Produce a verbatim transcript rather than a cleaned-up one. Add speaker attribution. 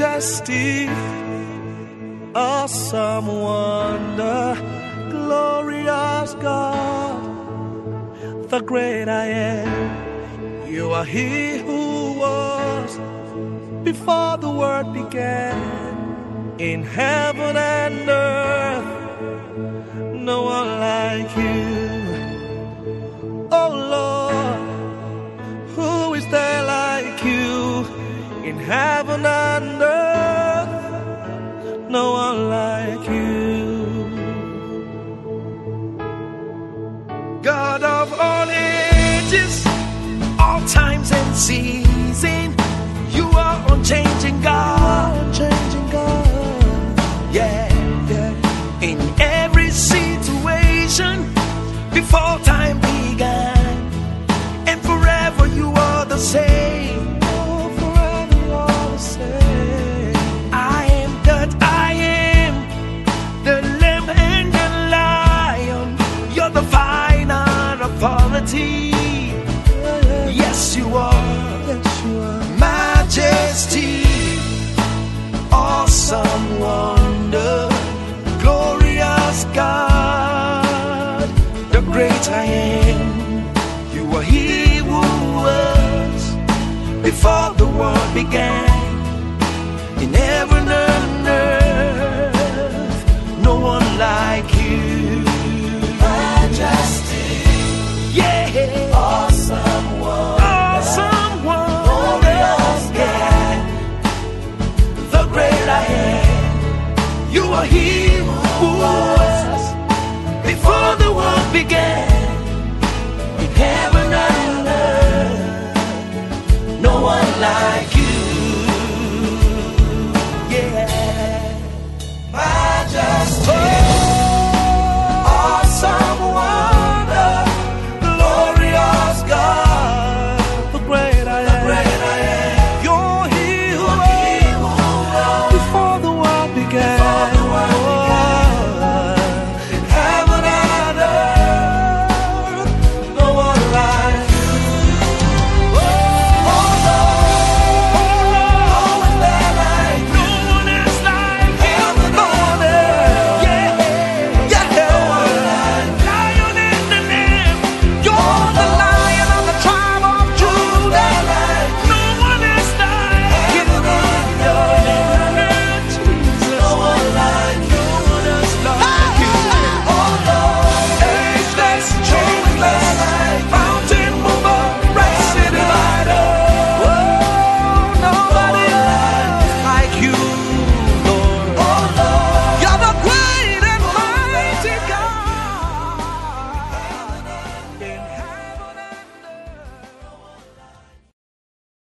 Speaker 1: majesty, awesome wonder, glorious God, the great I am. You are He who was before the world began, in heaven and earth, no one like you. Oh Lord, who is there like you? In heaven and earth, no one like you. God of all ages, all times and seasons, you are unchanging God, unchanging God. Yeah, yeah. In every situation, before time began, and forever you are the same. Oh, forever you are the same. I am that I am, the Lamb and the Lion. You're the final authority. Yes, you are. Yes, you are. Majesty, awesome wonder, glorious God, the great I am. You are He who was before the world began, in heaven and earth, no one like you. Majesty, yeah, awesome wonder, awesome wonder, glorious God, the great I am. You are He who was before the world began.